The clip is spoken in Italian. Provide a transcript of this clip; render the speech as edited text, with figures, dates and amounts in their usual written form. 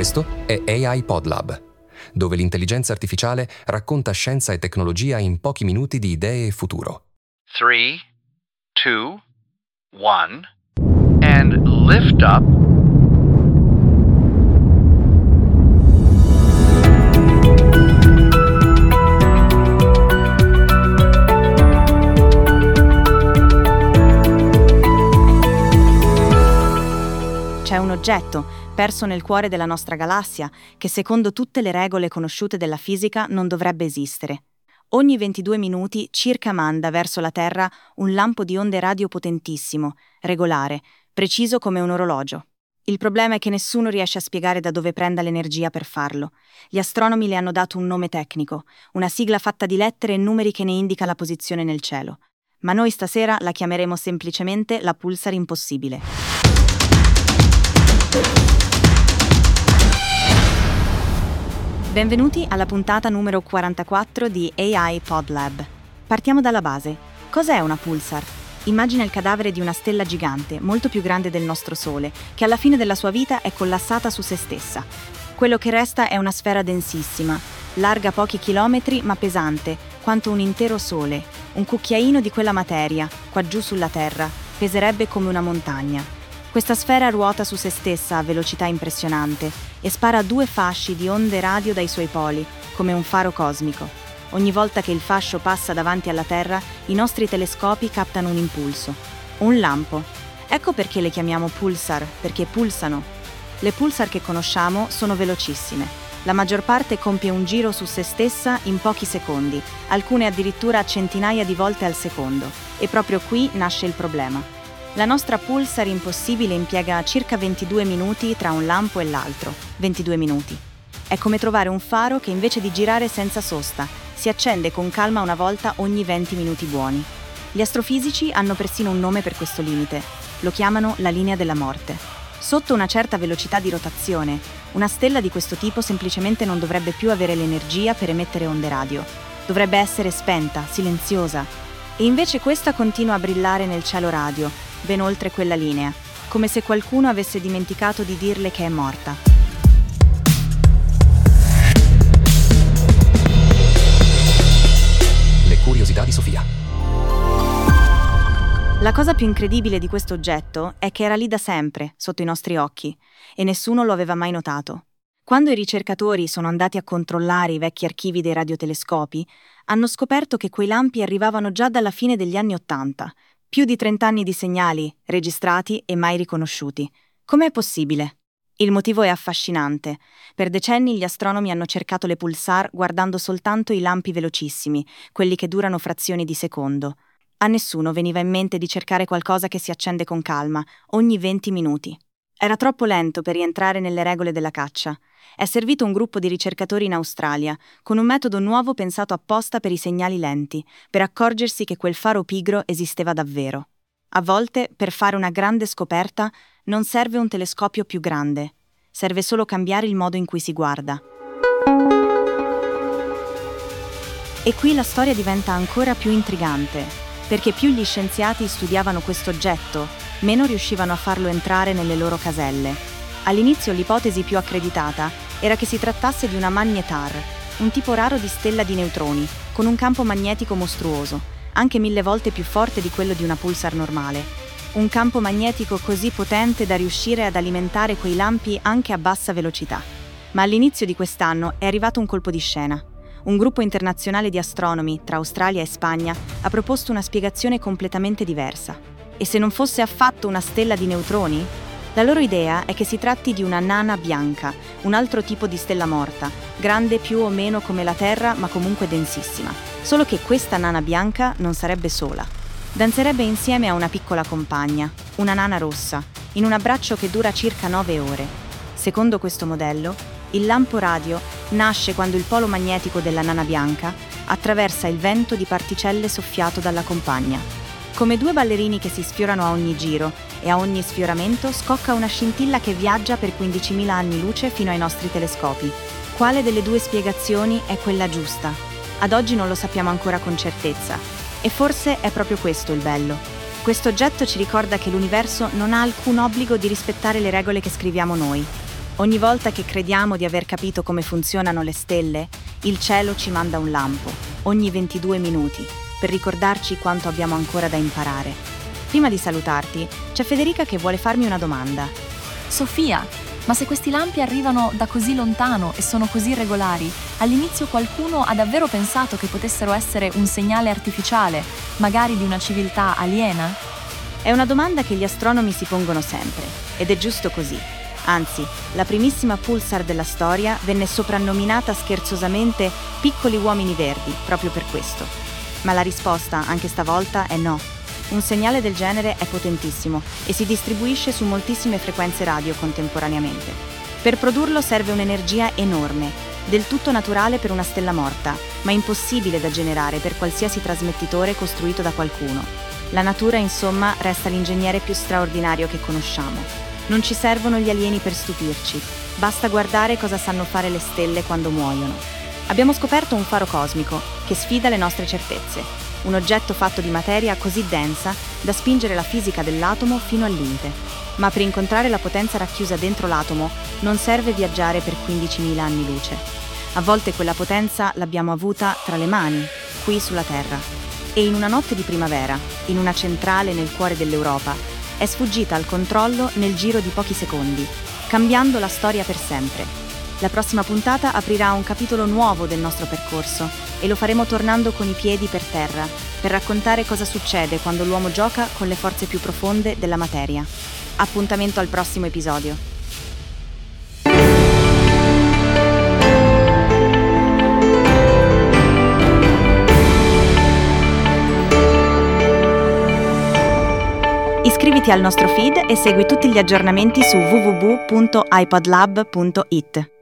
Questo è AI PodLab, dove l'intelligenza artificiale racconta scienza e tecnologia in pochi minuti di idee e futuro. 3, 2, 1, and lift up. C'è un oggetto, perso nel cuore della nostra galassia, che secondo tutte le regole conosciute della fisica non dovrebbe esistere. Ogni 22 minuti circa manda verso la Terra un lampo di onde radio potentissimo, regolare, preciso come un orologio. Il problema è che nessuno riesce a spiegare da dove prenda l'energia per farlo. Gli astronomi le hanno dato un nome tecnico, una sigla fatta di lettere e numeri che ne indica la posizione nel cielo. Ma noi stasera la chiameremo semplicemente la pulsar impossibile. Benvenuti alla puntata numero 44 di AI PodLab. Partiamo dalla base. Cos'è una pulsar? Immagina il cadavere di una stella gigante, molto più grande del nostro Sole, che alla fine della sua vita è collassata su se stessa. Quello che resta è una sfera densissima, larga pochi chilometri ma pesante, quanto un intero Sole. Un cucchiaino di quella materia, qua giù sulla Terra, peserebbe come una montagna. Questa sfera ruota su se stessa a velocità impressionante e spara 2 fasci di onde radio dai suoi poli, come un faro cosmico. Ogni volta che il fascio passa davanti alla Terra, i nostri telescopi captano un impulso. Un lampo. Ecco perché le chiamiamo pulsar, perché pulsano. Le pulsar che conosciamo sono velocissime. La maggior parte compie un giro su se stessa in pochi secondi, alcune addirittura centinaia di volte al secondo. E proprio qui nasce il problema. La nostra pulsar impossibile impiega circa 22 minuti tra un lampo e l'altro. 22 minuti. È come trovare un faro che invece di girare senza sosta, si accende con calma una volta ogni 20 minuti buoni. Gli astrofisici hanno persino un nome per questo limite. Lo chiamano la linea della morte. Sotto una certa velocità di rotazione, una stella di questo tipo semplicemente non dovrebbe più avere l'energia per emettere onde radio. Dovrebbe essere spenta, silenziosa. E invece questa continua a brillare nel cielo radio, ben oltre quella linea, come se qualcuno avesse dimenticato di dirle che è morta. Le curiosità di Sofia. La cosa più incredibile di questo oggetto è che era lì da sempre, sotto i nostri occhi, e nessuno lo aveva mai notato. Quando i ricercatori sono andati a controllare i vecchi archivi dei radiotelescopi, hanno scoperto che quei lampi arrivavano già dalla fine degli anni '80, più di 30 anni di segnali, registrati e mai riconosciuti. Com'è possibile? Il motivo è affascinante. Per decenni gli astronomi hanno cercato le pulsar guardando soltanto i lampi velocissimi, quelli che durano frazioni di secondo. A nessuno veniva in mente di cercare qualcosa che si accende con calma, ogni 20 minuti. Era troppo lento per rientrare nelle regole della caccia. È servito un gruppo di ricercatori in Australia, con un metodo nuovo pensato apposta per i segnali lenti, per accorgersi che quel faro pigro esisteva davvero. A volte, per fare una grande scoperta, non serve un telescopio più grande. Serve solo cambiare il modo in cui si guarda. E qui la storia diventa ancora più intrigante, perché più gli scienziati studiavano questo oggetto, meno riuscivano a farlo entrare nelle loro caselle. All'inizio l'ipotesi più accreditata era che si trattasse di una magnetar, un tipo raro di stella di neutroni, con un campo magnetico mostruoso, anche 1000 volte più forte di quello di una pulsar normale. Un campo magnetico così potente da riuscire ad alimentare quei lampi anche a bassa velocità. Ma all'inizio di quest'anno è arrivato un colpo di scena. Un gruppo internazionale di astronomi, tra Australia e Spagna, ha proposto una spiegazione completamente diversa. E se non fosse affatto una stella di neutroni? La loro idea è che si tratti di una nana bianca, un altro tipo di stella morta, grande più o meno come la Terra ma comunque densissima. Solo che questa nana bianca non sarebbe sola. Danzerebbe insieme a una piccola compagna, una nana rossa, in un abbraccio che dura circa 9 ore. Secondo questo modello, il lampo radio nasce quando il polo magnetico della nana bianca attraversa il vento di particelle soffiato dalla compagna. Come 2 ballerini che si sfiorano a ogni giro e a ogni sfioramento scocca una scintilla che viaggia per 15.000 anni luce fino ai nostri telescopi. Quale delle 2 spiegazioni è quella giusta? Ad oggi non lo sappiamo ancora con certezza. E forse è proprio questo il bello. Questo oggetto ci ricorda che l'universo non ha alcun obbligo di rispettare le regole che scriviamo noi. Ogni volta che crediamo di aver capito come funzionano le stelle, il cielo ci manda un lampo, ogni 22 minuti, per ricordarci quanto abbiamo ancora da imparare. Prima di salutarti, c'è Federica che vuole farmi una domanda. Sofia, ma se questi lampi arrivano da così lontano e sono così regolari, all'inizio qualcuno ha davvero pensato che potessero essere un segnale artificiale, magari di una civiltà aliena? È una domanda che gli astronomi si pongono sempre, ed è giusto così. Anzi, la primissima pulsar della storia venne soprannominata scherzosamente Piccoli uomini verdi, proprio per questo. Ma la risposta, anche stavolta, è no. Un segnale del genere è potentissimo e si distribuisce su moltissime frequenze radio contemporaneamente. Per produrlo serve un'energia enorme, del tutto naturale per una stella morta, ma impossibile da generare per qualsiasi trasmettitore costruito da qualcuno. La natura, insomma, resta l'ingegnere più straordinario che conosciamo. Non ci servono gli alieni per stupirci, basta guardare cosa sanno fare le stelle quando muoiono. Abbiamo scoperto un faro cosmico che sfida le nostre certezze, un oggetto fatto di materia così densa da spingere la fisica dell'atomo fino al limite. Ma per incontrare la potenza racchiusa dentro l'atomo non serve viaggiare per 15.000 anni luce. A volte quella potenza l'abbiamo avuta tra le mani, qui sulla Terra. E in una notte di primavera, in una centrale nel cuore dell'Europa, è sfuggita al controllo nel giro di pochi secondi, cambiando la storia per sempre. La prossima puntata aprirà un capitolo nuovo del nostro percorso e lo faremo tornando con i piedi per terra, per raccontare cosa succede quando l'uomo gioca con le forze più profonde della materia. Appuntamento al prossimo episodio. Iscriviti al nostro feed e segui tutti gli aggiornamenti su www.ipodlab.it.